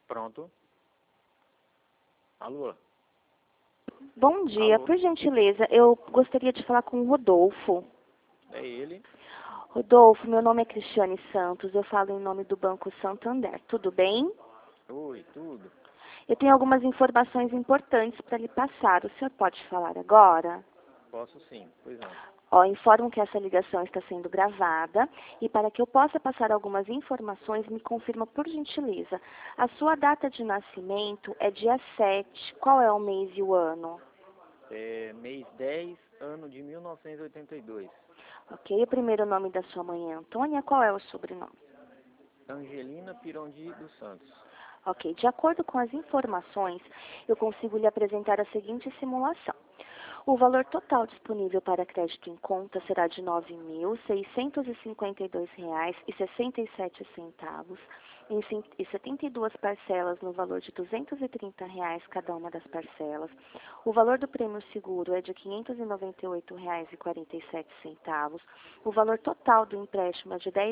Pronto. Alô? Bom dia, Alô? por gentileza, eu gostaria de falar com o Rodolfo. É ele? Rodolfo, meu nome é Cristiane Santos, eu falo em nome do Banco Santander, tudo bem? Oi, tudo? Eu tenho algumas informações importantes para lhe passar, o senhor pode falar agora? Posso sim, pois não. Informo que essa ligação está sendo gravada e para que eu possa passar algumas informações, me confirma por gentileza. A sua data de nascimento é dia 7, qual é o mês e o ano? É mês 10, ano de 1982. Ok, o primeiro nome da sua mãe é Antônia, qual é o sobrenome? Angelina Pirondi dos Santos. Ok, de acordo com as informações, eu consigo lhe apresentar a seguinte simulação. O valor total disponível para crédito em conta será de R$ 9.652,67, em 72 parcelas no valor de R$ 230 cada uma das parcelas. O valor do prêmio seguro é de R$ 598,47. O valor total do empréstimo é de R$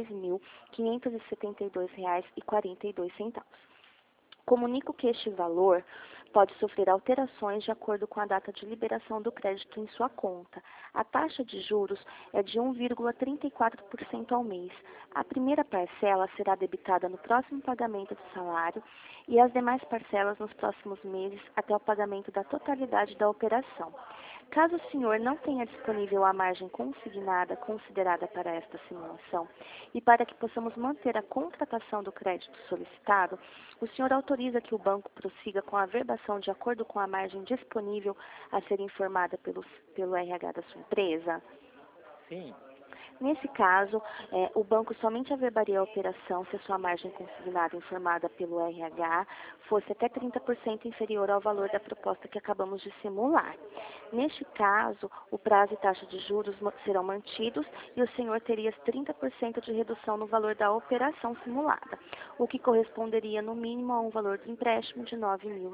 10.572,42. Comunico que este valor pode sofrer alterações de acordo com a data de liberação do crédito em sua conta. A taxa de juros é de 1,34% ao mês. A primeira parcela será debitada no próximo pagamento do salário e as demais parcelas nos próximos meses até o pagamento da totalidade da operação. Caso o senhor não tenha disponível a margem consignada considerada para esta simulação e para que possamos manter a contratação do crédito solicitado, o senhor autoriza que o banco prossiga com a averbação de acordo com a margem disponível a ser informada pelo RH da sua empresa? Sim. Nesse caso, o banco somente averbaria a operação se a sua margem consignada informada pelo RH fosse até 30% inferior ao valor da proposta que acabamos de simular. Neste caso, o prazo e taxa de juros serão mantidos e o senhor teria 30% de redução no valor da operação simulada, o que corresponderia no mínimo a um valor de empréstimo de R$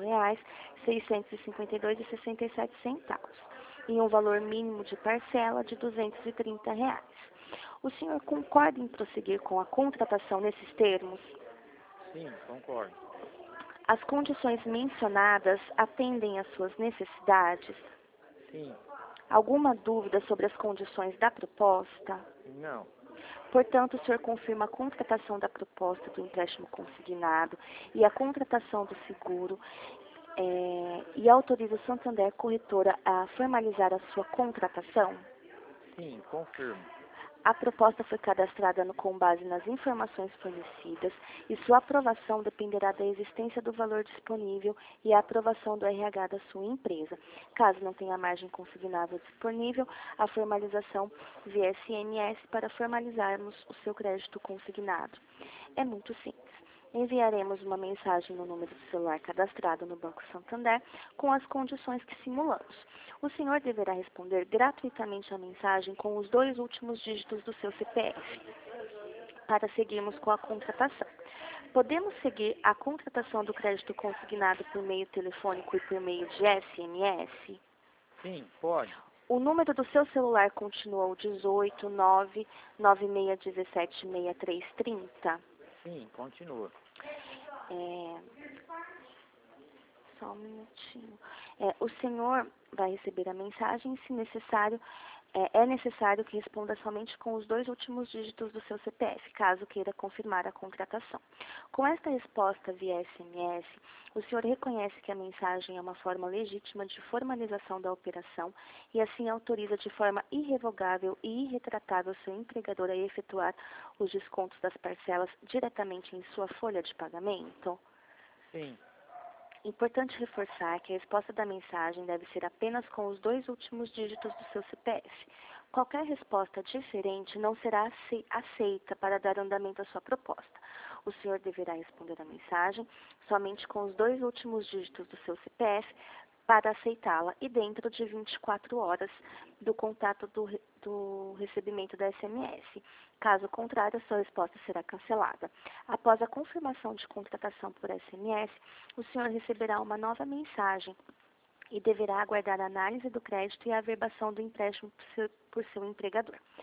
9.652,67 e um valor mínimo de parcela de R$ 230. O senhor concorda em prosseguir com a contratação nesses termos? Sim, concordo. As condições mencionadas atendem às suas necessidades? Sim. Alguma dúvida sobre as condições da proposta? Não. Portanto, o senhor confirma a contratação da proposta do empréstimo consignado e a contratação do seguro e autoriza o Santander Corretora a formalizar a sua contratação? Sim, confirmo. A proposta foi cadastrada com base nas informações fornecidas e sua aprovação dependerá da existência do valor disponível e a aprovação do RH da sua empresa. Caso não tenha margem consignável disponível, a formalização via SMS para formalizarmos o seu crédito consignado. É muito simples. Enviaremos uma mensagem no número do celular cadastrado no Banco Santander com as condições que simulamos. O senhor deverá responder gratuitamente a mensagem com os 2 últimos dígitos do seu CPF para seguirmos com a contratação. Podemos seguir a contratação do crédito consignado por meio telefônico e por meio de SMS? Sim, pode. O número do seu celular continua o 18 99617 6330? Sim, continua. Só um minutinho. O senhor vai receber a mensagem, se necessário, é necessário que responda somente com os 2 últimos dígitos do seu CPF, caso queira confirmar a contratação. Com esta resposta via SMS, o senhor reconhece que a mensagem é uma forma legítima de formalização da operação e assim autoriza de forma irrevogável e irretratável seu empregador a efetuar os descontos das parcelas diretamente em sua folha de pagamento? Sim. Importante reforçar que a resposta da mensagem deve ser apenas com os 2 últimos dígitos do seu CPF. Qualquer resposta diferente não será aceita para dar andamento à sua proposta. O senhor deverá responder a mensagem somente com os 2 últimos dígitos do seu CPF para aceitá-la e dentro de 24 horas do contato do recebimento da SMS. Caso contrário, a sua resposta será cancelada. Após a confirmação de contratação por SMS, o senhor receberá uma nova mensagem e deverá aguardar a análise do crédito e a averbação do empréstimo por seu empregador.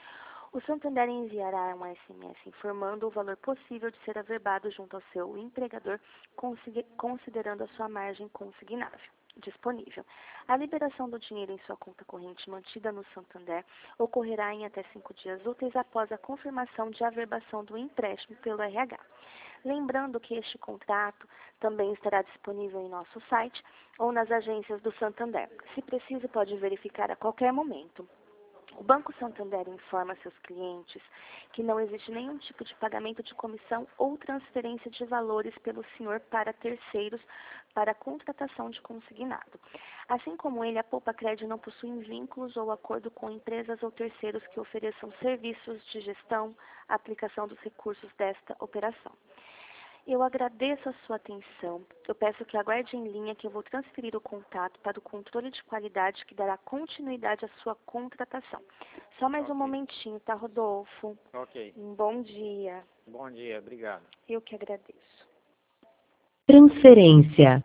O Santander enviará um SMS informando o valor possível de ser averbado junto ao seu empregador, considerando a sua margem consignável disponível. A liberação do dinheiro em sua conta corrente mantida no Santander ocorrerá em até 5 dias úteis após a confirmação de averbação do empréstimo pelo RH. Lembrando que este contrato também estará disponível em nosso site ou nas agências do Santander. Se preciso, pode verificar a qualquer momento. O Banco Santander informa seus clientes que não existe nenhum tipo de pagamento de comissão ou transferência de valores pelo senhor para terceiros para a contratação de consignado. Assim como ele, a Poupa Cred não possui vínculos ou acordo com empresas ou terceiros que ofereçam serviços de gestão, aplicação dos recursos desta operação. Eu agradeço a sua atenção. Eu peço que aguarde em linha que eu vou transferir o contato para o controle de qualidade que dará continuidade à sua contratação. Só mais um momentinho, tá, Rodolfo? Ok. Um bom dia. Bom dia, obrigado. Eu que agradeço. Transferência.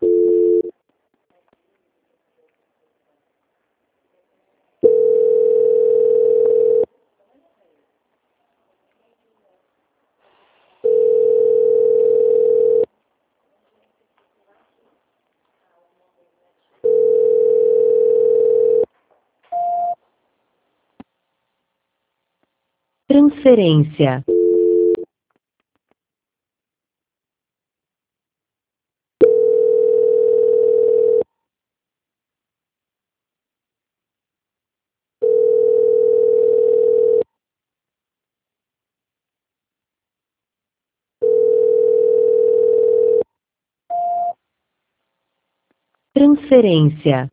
Transferência. Transferência.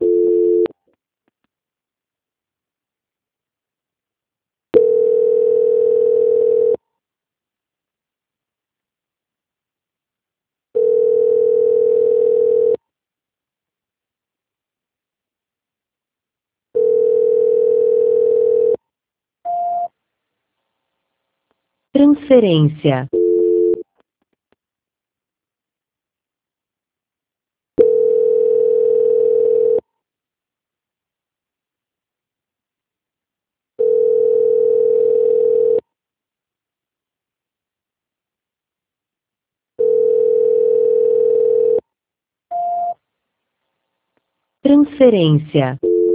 Transferência. Transferência.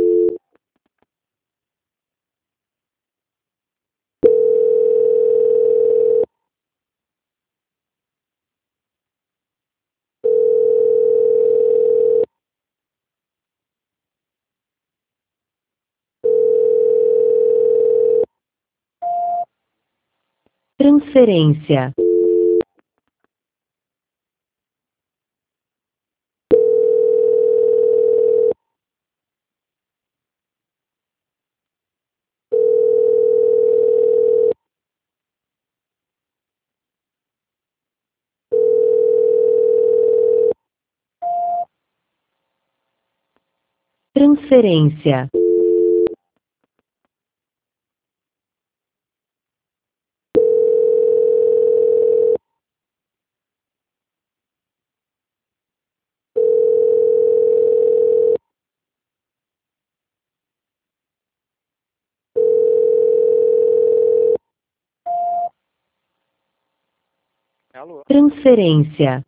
Transferência. Transferência. Alô? Transferência.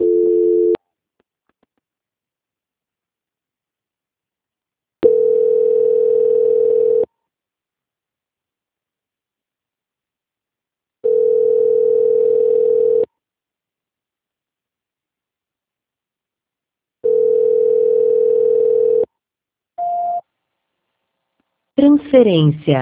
Transferência.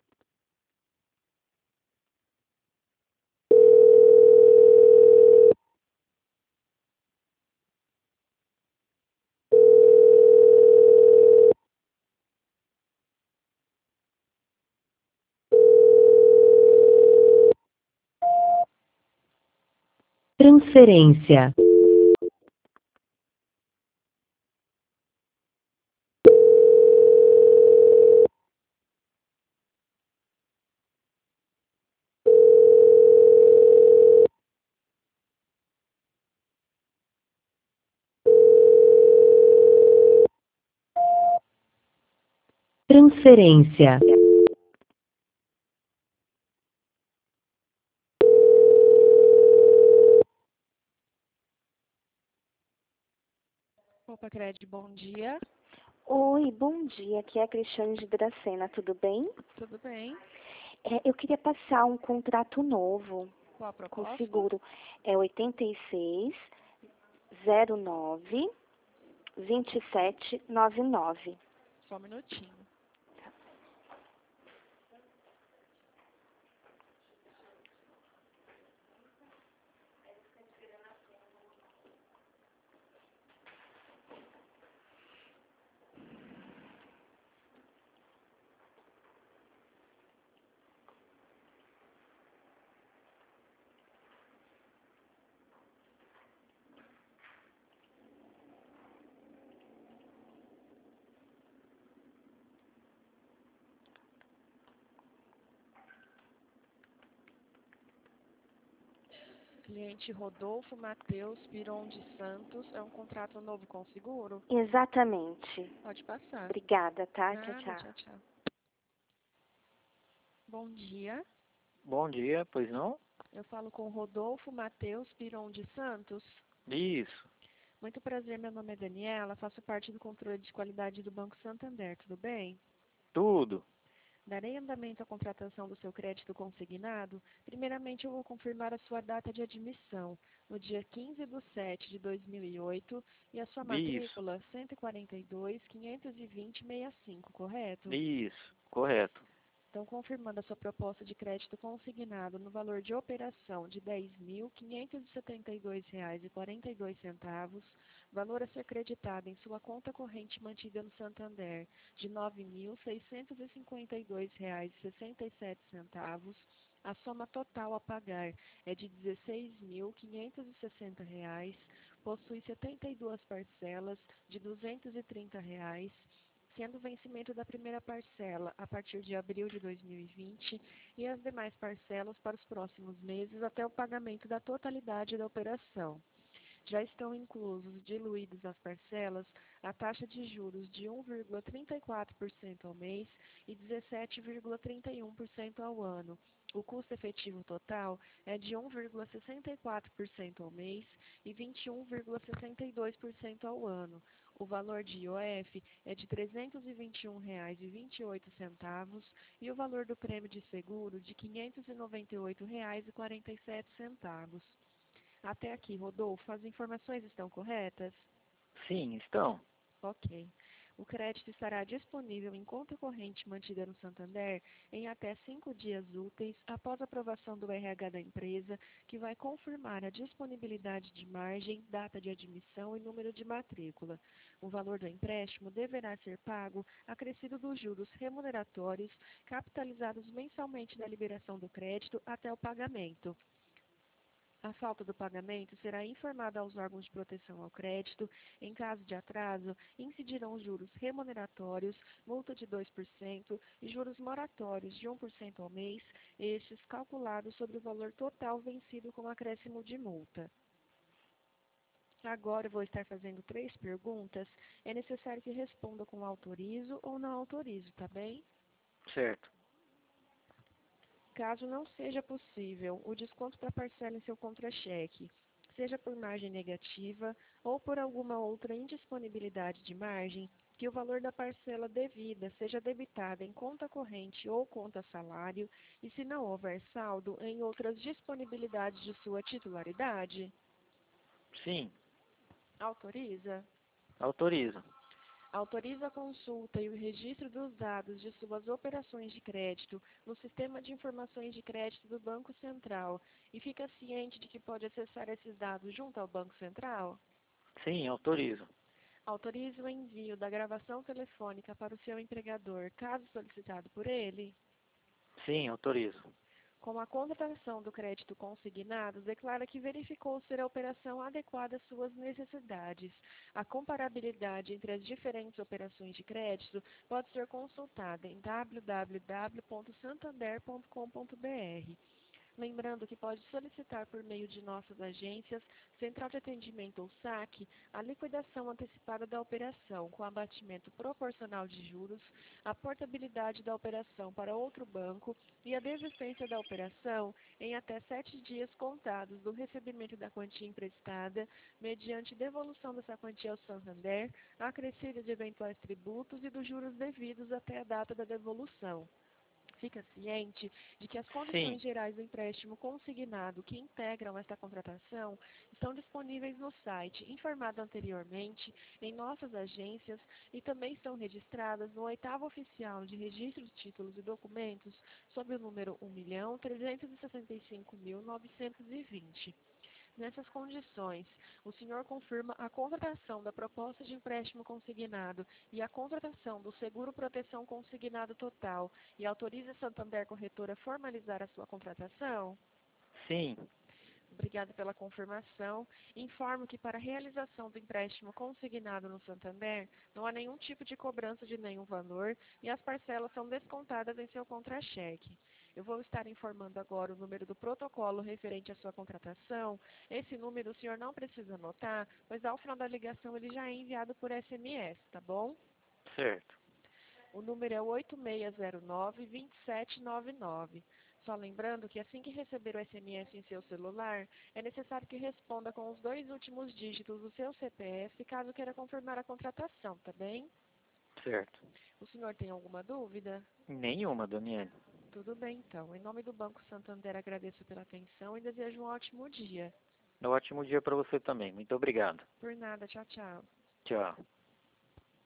Transferência. Transferência. Opa, Cred, bom dia. Oi, bom dia. Aqui é a Cristiane de Dracena, tudo bem? Tudo bem? Eu queria passar um contrato novo Qual a com proposta? seguro. É 8609 2799. Só um minutinho. Cliente Rodolfo Matheus Piron de Santos. É um contrato novo com seguro? Exatamente. Pode passar. Obrigada, tá? Tchau, Nada, tchau. tchau, tchau. Bom dia. Bom dia, pois não? Eu falo com Rodolfo Matheus Piron de Santos. Isso, Muito prazer, meu nome é Daniela, faço parte do controle de qualidade do Banco Santander, tudo bem? tudo. Darei andamento à contratação do seu crédito consignado. Primeiramente, eu vou confirmar a sua data de admissão, no dia 15/7/2008, e a sua Isso, matrícula 142.520.65, correto? isso, correto. Então, confirmando a sua proposta de crédito consignado no valor de operação de R$ 10.572,42, valor a ser creditado em sua conta corrente mantida no Santander de R$ 9.652,67, a soma total a pagar é de R$ 16.560, possui 72 parcelas de R$ 230, sendo o vencimento da primeira parcela a partir de abril de 2020 e as demais parcelas para os próximos meses até o pagamento da totalidade da operação. Já estão inclusos, diluídos as parcelas, a taxa de juros de 1,34% ao mês e 17,31% ao ano. O custo efetivo total é de 1,64% ao mês e 21,62% ao ano. O valor de IOF é de R$ 321,28 e o valor do prêmio de seguro de R$ 598,47. Até aqui, Rodolfo, as informações estão corretas? Sim, estão. Ok. O crédito estará disponível em conta corrente mantida no Santander em até 5 dias úteis após a aprovação do RH da empresa, que vai confirmar a disponibilidade de margem, data de admissão e número de matrícula. O valor do empréstimo deverá ser pago acrescido dos juros remuneratórios capitalizados mensalmente na liberação do crédito até o pagamento. A falta do pagamento será informada aos órgãos de proteção ao crédito. Em caso de atraso, incidirão os juros remuneratórios, multa de 2% e juros moratórios de 1% ao mês, estes calculados sobre o valor total vencido com acréscimo de multa. Agora eu vou estar fazendo 3 perguntas. É necessário que responda com autorizo ou não autorizo, tá bem? Certo. Caso não seja possível o desconto da parcela em seu contra-cheque, seja por margem negativa ou por alguma outra indisponibilidade de margem, que o valor da parcela devida seja debitada em conta corrente ou conta salário e, se não houver saldo, em outras disponibilidades de sua titularidade. Sim, Autoriza? autorizo. Autoriza a consulta e o registro dos dados de suas operações de crédito no Sistema de Informações de Crédito do Banco Central e fica ciente de que pode acessar esses dados junto ao Banco Central? Sim, autorizo. Autoriza o envio da gravação telefônica para o seu empregador, caso solicitado por ele? Sim, autorizo. Com a contratação do crédito consignado, declara que verificou ser a operação adequada às suas necessidades. A comparabilidade entre as diferentes operações de crédito pode ser consultada em www.santander.com.br. Lembrando que pode solicitar por meio de nossas agências, Central de Atendimento ou SAC, a liquidação antecipada da operação, com abatimento proporcional de juros, a portabilidade da operação para outro banco e a desistência da operação em até 7 dias contados do recebimento da quantia emprestada, mediante devolução dessa quantia ao Santander, acrescida de eventuais tributos e dos juros devidos até a data da devolução. Fica ciente de que as condições Sim. gerais do empréstimo consignado que integram esta contratação estão disponíveis no site informado anteriormente, em nossas agências e também estão registradas no 8º Oficial de Registro de Títulos e Documentos sob o número 1.365.920. Nessas condições, o senhor confirma a contratação da proposta de empréstimo consignado e a contratação do seguro proteção consignado total e autoriza a Santander Corretora a formalizar a sua contratação? Sim. Obrigada pela confirmação. Informo que para a realização do empréstimo consignado no Santander, não há nenhum tipo de cobrança de nenhum valor e as parcelas são descontadas em seu contra-cheque. Eu vou estar informando agora o número do protocolo referente à sua contratação. Esse número o senhor não precisa anotar, pois ao final da ligação ele já é enviado por SMS, tá bom? Certo. O número é 8609-2799. Só lembrando que assim que receber o SMS em seu celular, é necessário que responda com os 2 últimos dígitos do seu CPF, caso queira confirmar a contratação, tá bem? Certo. O senhor tem alguma dúvida? Nenhuma, Daniele. Tudo bem, então. Em nome do Banco Santander, agradeço pela atenção e desejo um ótimo dia. Um ótimo dia para você também. Muito obrigado. Por nada, tchau, tchau. Tchau.